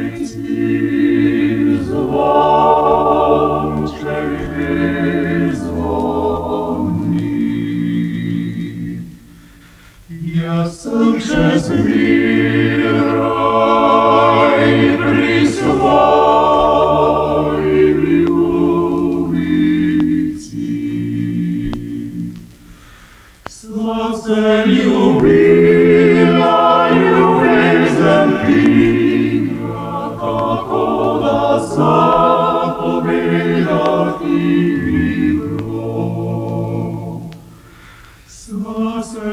Ясен przez míraj pri svojej ľubici. Srdce ljubila ljubezen pina, kako da zapovedati bilo. Srdce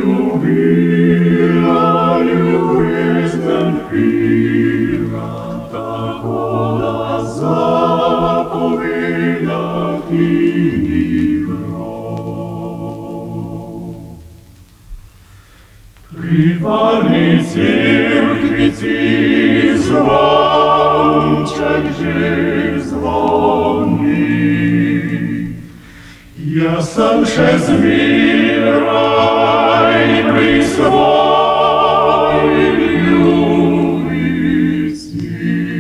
ljubila ljubezen pina, tako da zapovedati bilo. Pri varni cerkvici zvonček že zvoni. Ja sam še zmiraj pri svojej ljubici.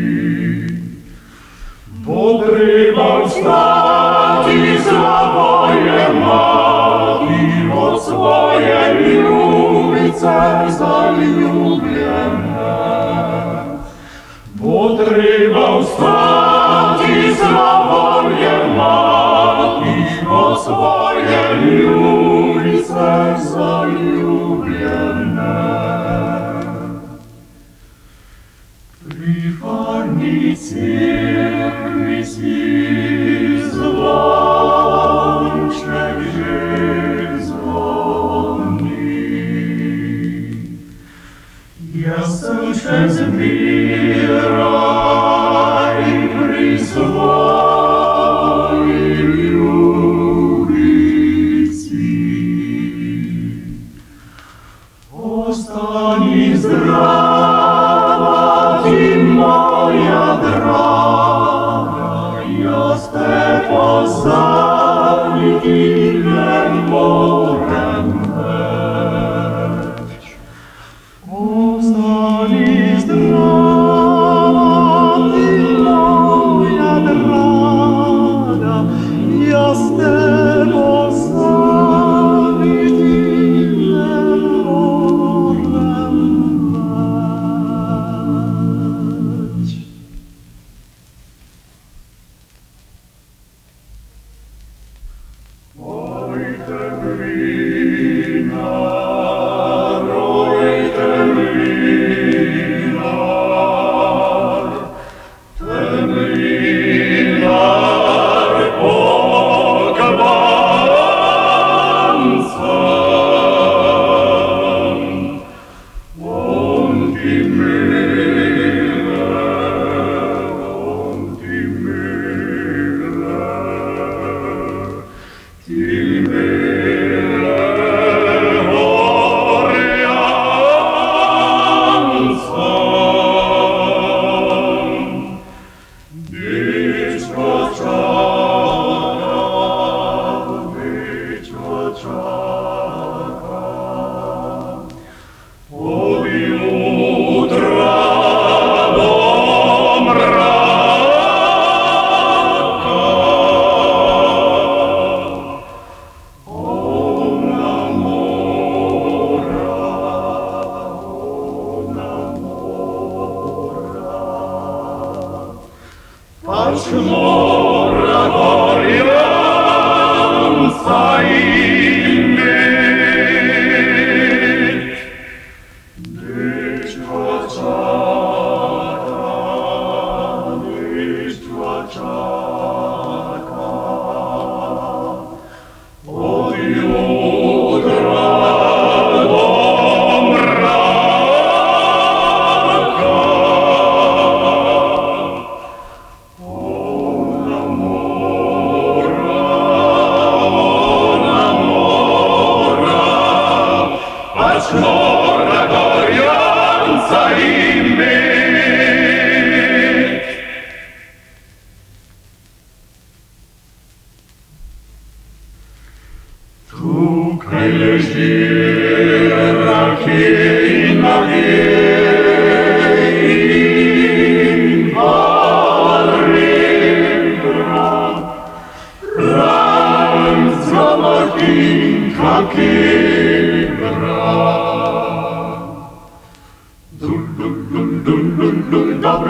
Potrebam stati za moje mati od svoje ljubice zaljubljene. Potrebam stati za moje mati od svoje ljubice zaljubljene. Pri varni cerkvici zvonček že zvoni. Ja sem še zmiraj pri svojej ljubici. Ostani zdrava ti moja draga, jaz te pozabiti ne morem več. Ostani zdrava ti moja draga, jaz te pozabiti ne morem več. Oj, temlinar, temlinar pokvancem. On ti mile, ti mile oriancem. Dečko čaka, od jutra do mraka. Ona mora, pač mora gorjanca imet. Dečko čaka, od jutra do mraka. Ona mora, ona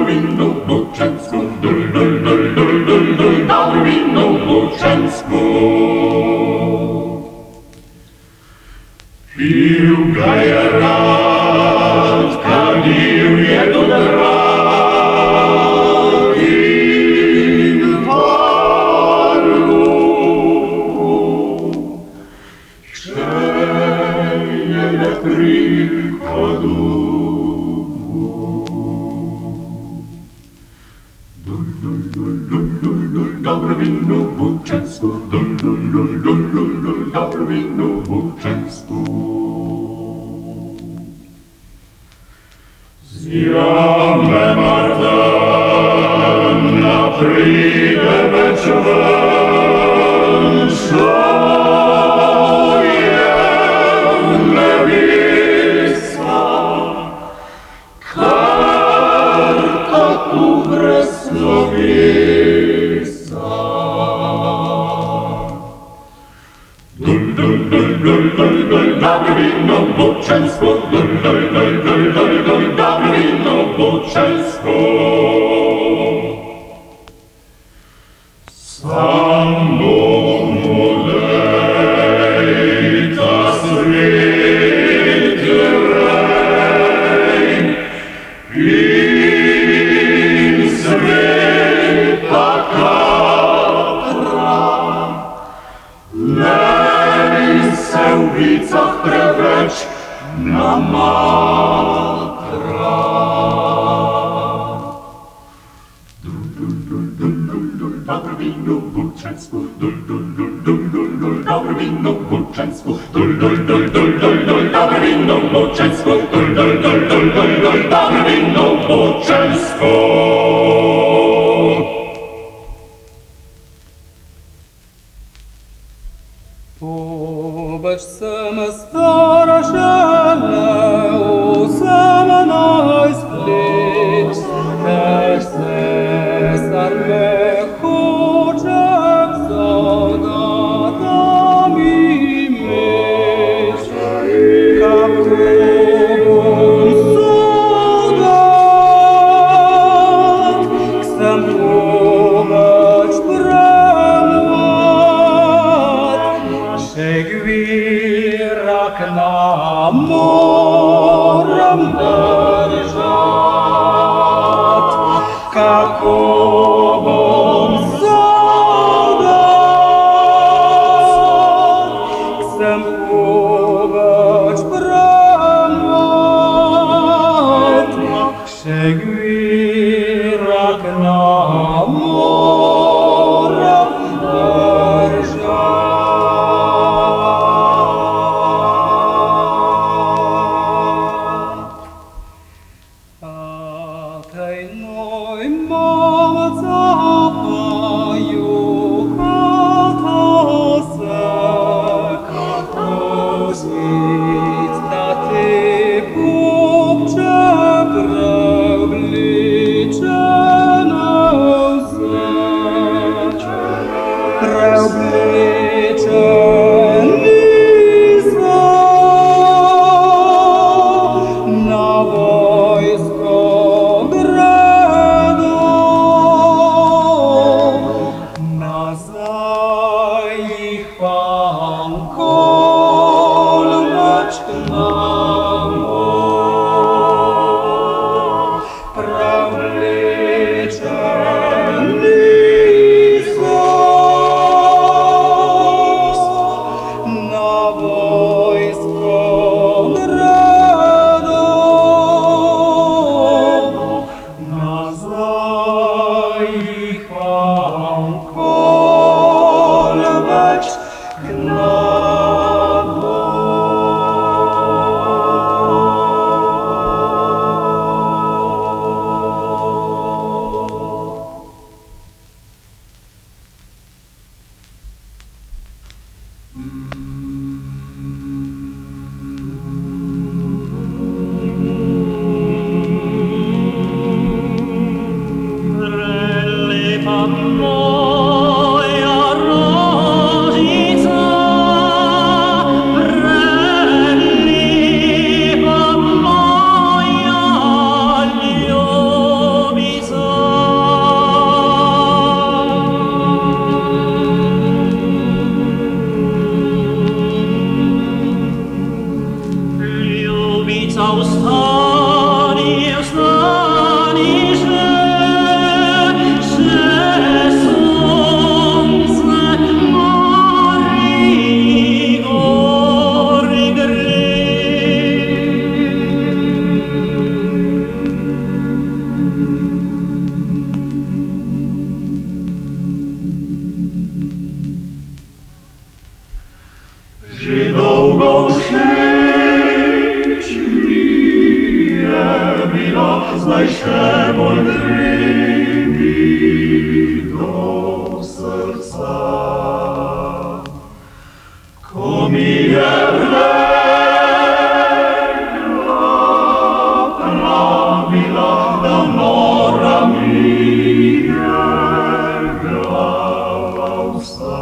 wino Buczensku, dobre wino Buczensku. Pił gajarat, kalił jego dragim paru. Chrzejnie tylko duchu. Dobre wino Buczensku, dobre wino Buczensku. Zjamy Marta na przyjdę wieczorem, szojemy wisa, karta tu Breslovisa. Dobre wino Buczensku, dobre wino Buczensku. Sam Bóg młodej, ta święty rein, im święta katra, se u vicach preveć namatra. Dobre wino Buczensku, dobre wino Buczensku, dobre wino Buczensku, dobre wino Buczensku. Побач саме старожене, у саме найспліч, теж сестер не хоче солдатам і меч, как трубом солдат, ксем побач Шегвірак на морем держат, как обом солдат, ксем побач прамат, Шегвірак на морем держат. Ой, мама, запаю, катосик, та ти купче преоблічена все, преоблічений все, на войско граду. Żydową świeci Emila, znaj się olbrzymi do serca. Komije prawila, da mora mi grausa.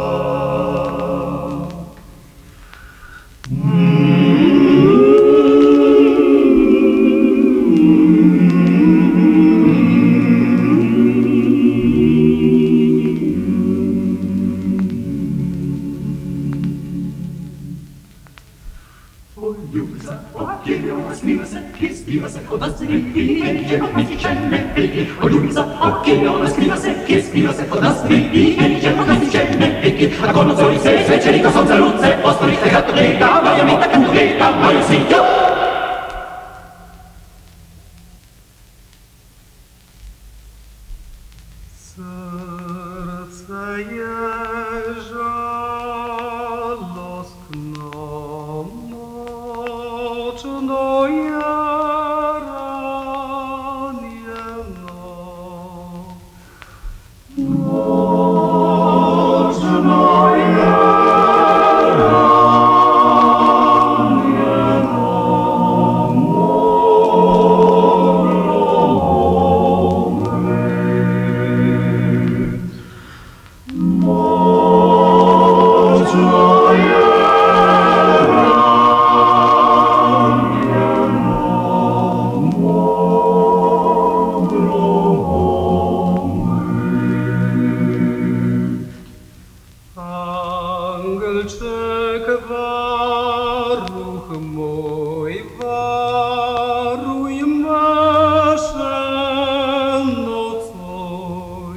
Serce jeża loskno mocno jaranieno. Mocno Angelczek waruch mój, waruj masze nocoj.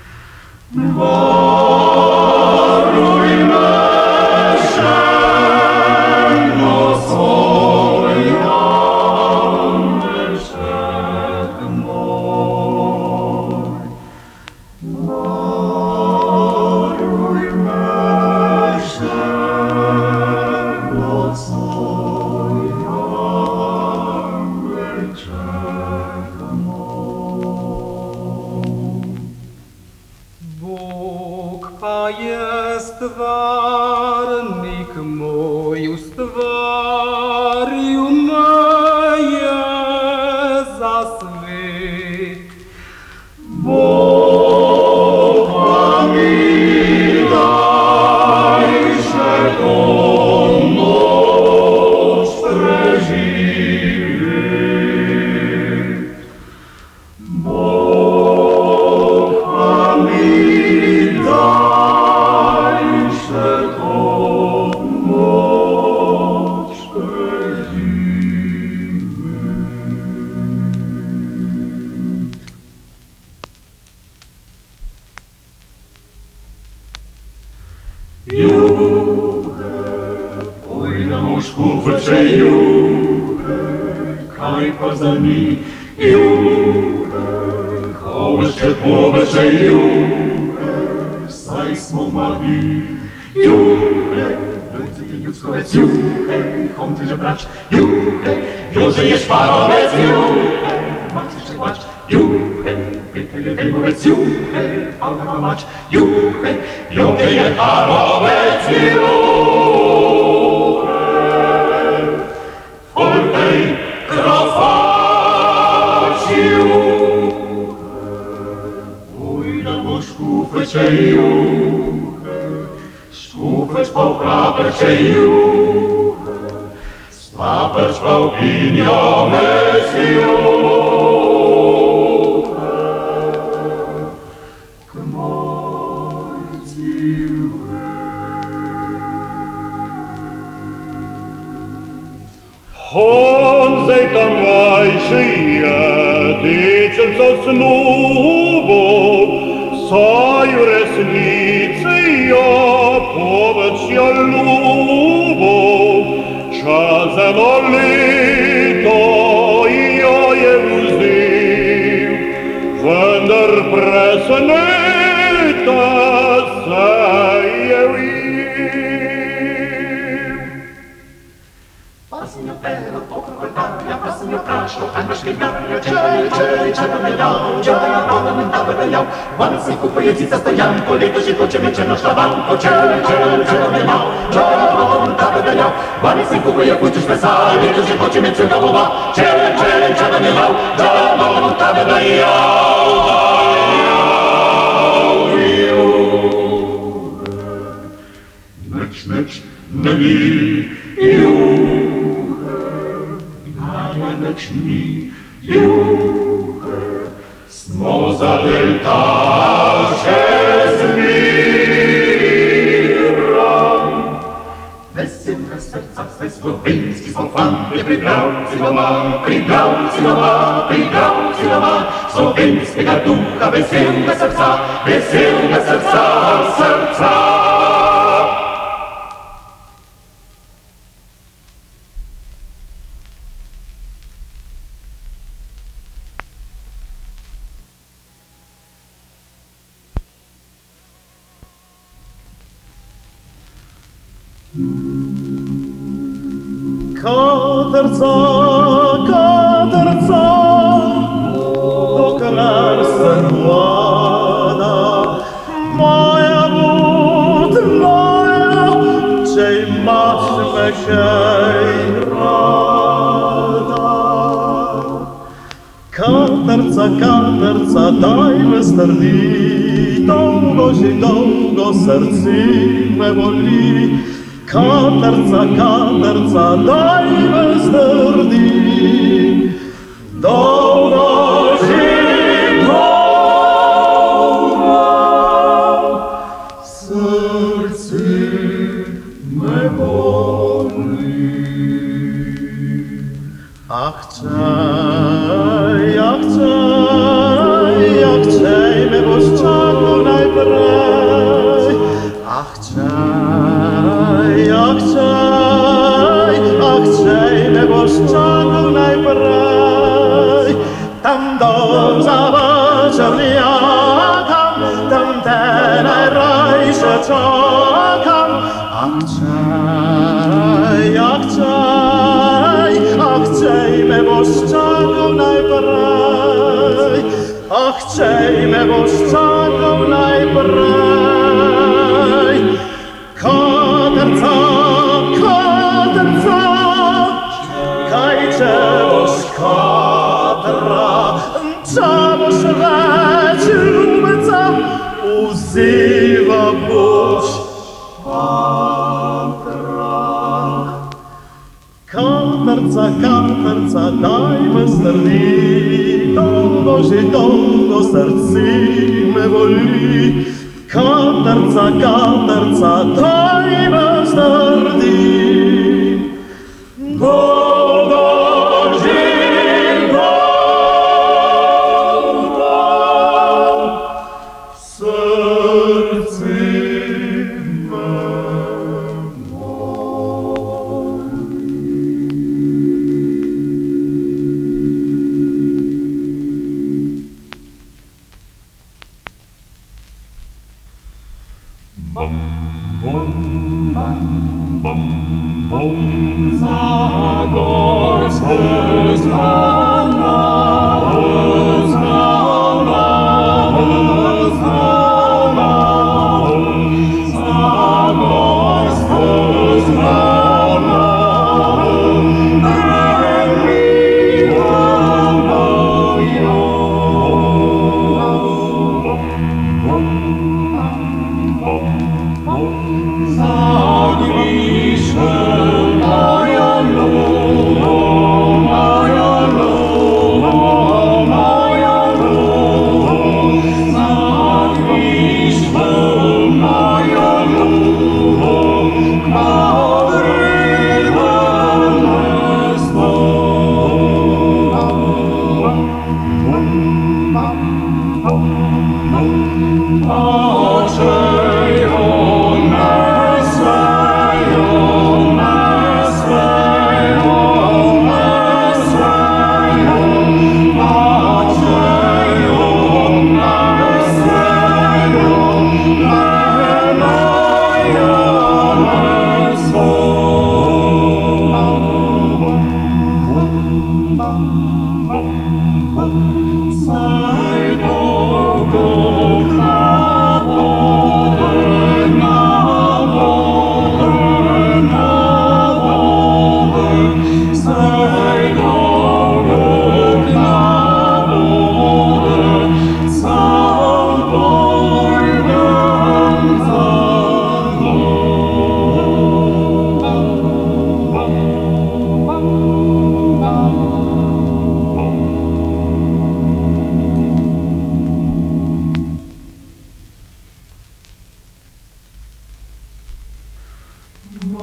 Waruj masze nocoj, angelczek mój. Waruj masze nocoj, angelczek mój. Bóg pa jest warnik mój, ustwarił moje zaswy. Bóg pa mi daj się do noc preziry. Bóg pa mi daj się do noc preziry. Juche, oj na łóżku wycie juche, kaj pazani, juche, kołyszcze płowecze juche, saj smo mali, juche, ludzie judzkowiec juche, chomty żebracz, juche, wiorze jest parowiec juche, macie się płacz, juche, wymowiec juche, fałna mać, juche, juche jest parowiec juche, foltej trofać juche, oj na łóżku wycie juche, szkufeć poprawecie juche, stapeć pałpiniomec juche. Он зайтамайшие, дичем со снубом, саю ресницы я повечья любов, часом літо я є вуздив, vendar presănetă să eu Pasinho belo, pouco cortaria, pasinho prático, a nos ligaria, czej, czerwoniał, działa roda, nie taberniał, łancy kupuje ci zastojan, polityk się po ciebie cię na szlabanko, czej, czerwoniał, działa roda, nie taberniał, łancy kupuje pójdziesz wesali, to się po ciebie cię gałowa, czej, czerwoniał, działa roda, nie taberniał. Neć, neli, Noczni juche, smoza deltarze zmiram. Weselne serca swe słowiński słofanty przybrał Cyloma, słowińskiego ducha, weselne serca. Katerca, do kalarstwa młoda, moja budnoja, czej masz mesiej rada. Katerca, dajmy sterni, długo serci me boli. Katerca, dajmy sterni, długo serci me boli. Ach, czej, me boszczaku najprej. Ach, czej, me boszczaku najprej. Tam do zabaczewniaka, tam ten najrajsze czekam. Ach, czej, me boszczaku najprej. Ach, czej, me boszczaku najprej. Katerca, kajcie boż kadra, czaboż leci lubica, uzywa boż patra. Katerca, dajmy sterni, długo serci me boli. Katerca, dajmy sterni,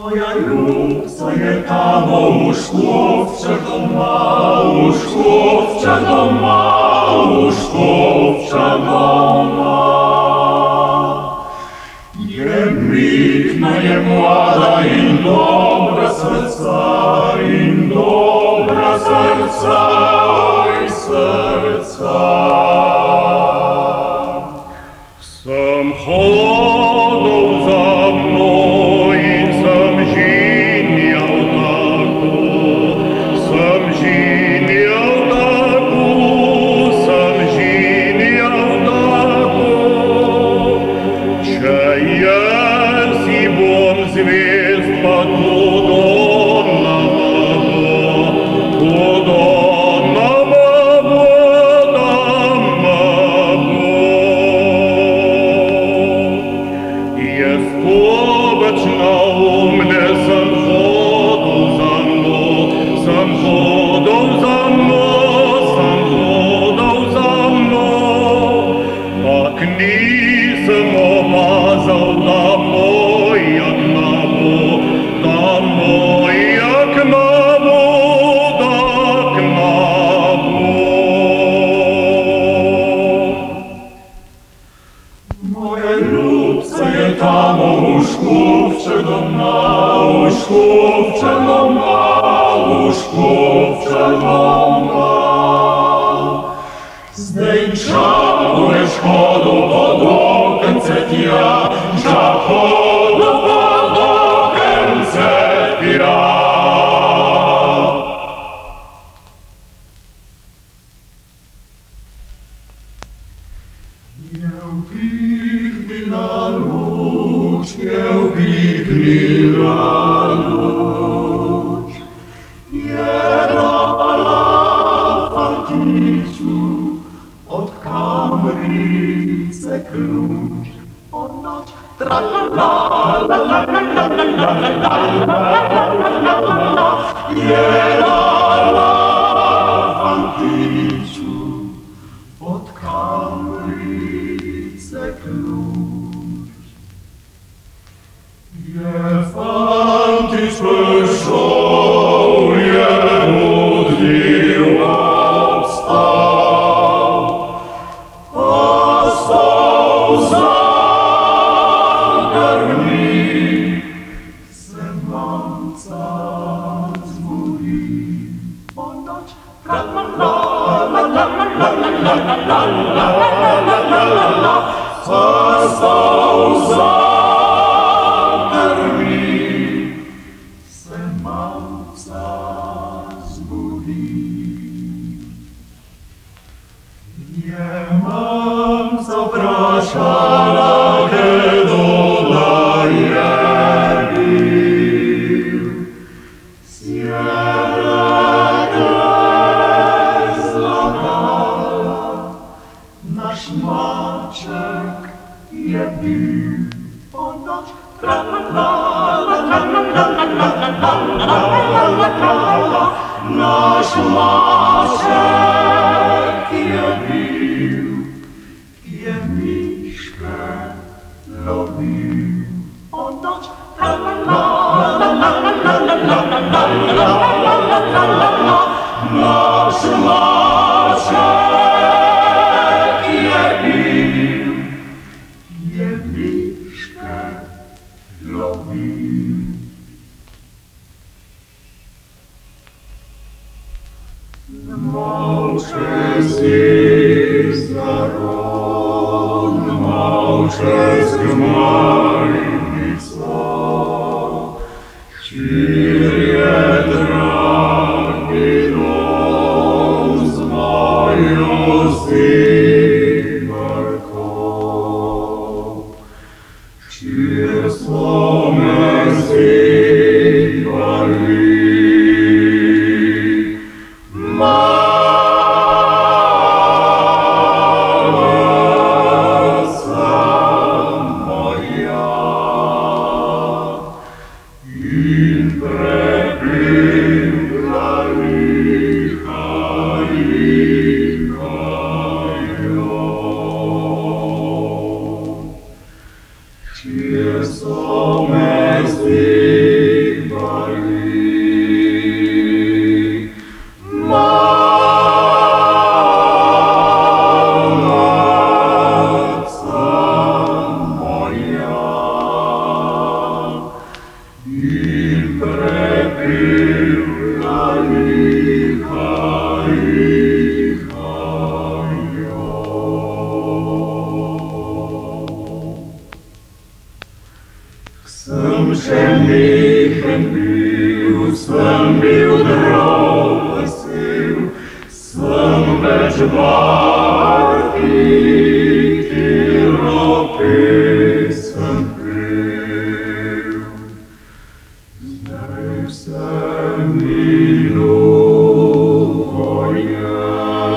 Moja lubca je tamo u Škofčah doma, u Škofčah doma, u Škofčah doma. Je mirna, je mlada in dobra srca, in dobra srca, oj srca. Sem hodil za mnoj in sem žinjal tako, sem žinjal tako, sem žinjal tako. Če jaz si bom zvest, pa tudi nama bo, tudi nama bo, nama bo. Jaz poveč na umne sem hodil za mno, sem hodil za mno, sem hodil za mno. Pak nisem opazal, da moja knabo, da moja knabo, da knabo. Moja lubca je tamo u Škofčah doma, u Škofčah doma, u Škofčah doma. Zdaj čakuješ hodu pod okence tja, čak hodu pod okence tja. Je upihnila luč, je upihnila luč. Je dala fantiču od kamrice ključ. Od noč tra-la-la, la-la-la-la-la-la-la-la-la-la. Je dala fantiču od kamrice ključ. Je fantič prišel, je od dneva vstal, ostal zagrni, se mamca zbudi. O noč tra-la-la-la-la-la-la-la-la-la-la-la-la-la. Ostal zagrni, se mamca zbudi. Je mamca vprašala, kdo da je bil. Naš maček je bil. O noč tra-la-la-la-la-la-la-la-la-la-la-la-la. Naš maček je bil, je miške lovil. O noč tra-la-la-la-la-la-la-la-la-la-la-la-la-la. Naš maček je bil, je miške lovil. Molče si zaron, molče zgmajnico, širje dragi dom z mojo zimarko. Čir slome zivali, moja Swem bił drogę sył, swem lecz barki i ropy swem krył. Znaj se milu wojnę,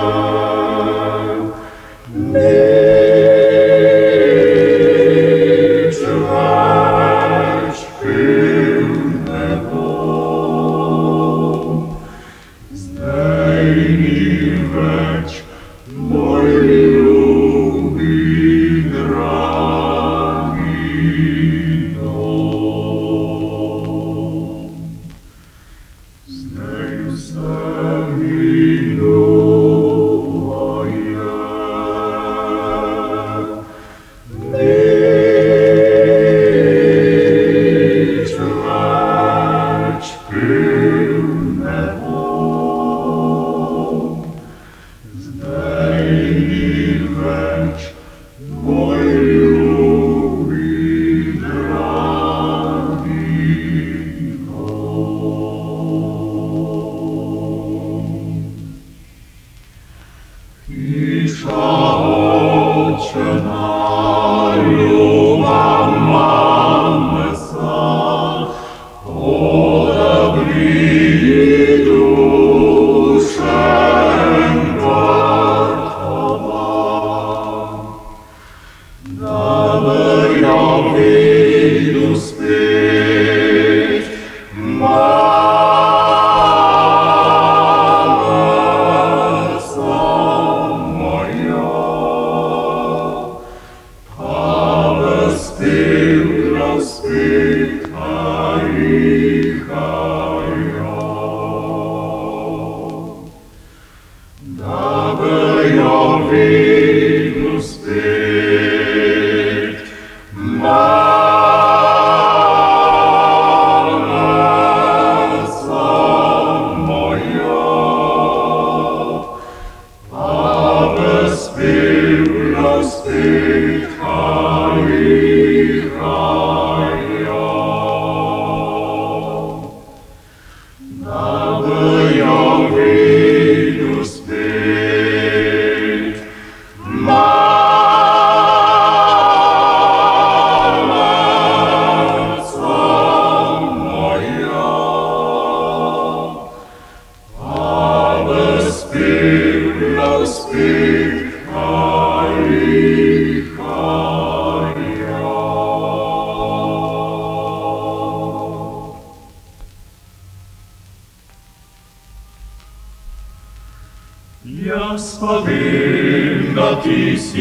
Spaventa ti si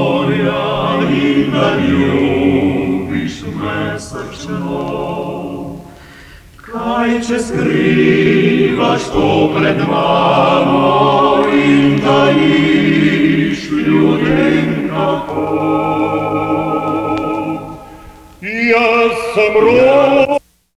moja i da ljubiš me srčno. Kaj će skrivaš to pred mano i da iš ljudem tako? Ja sam rođen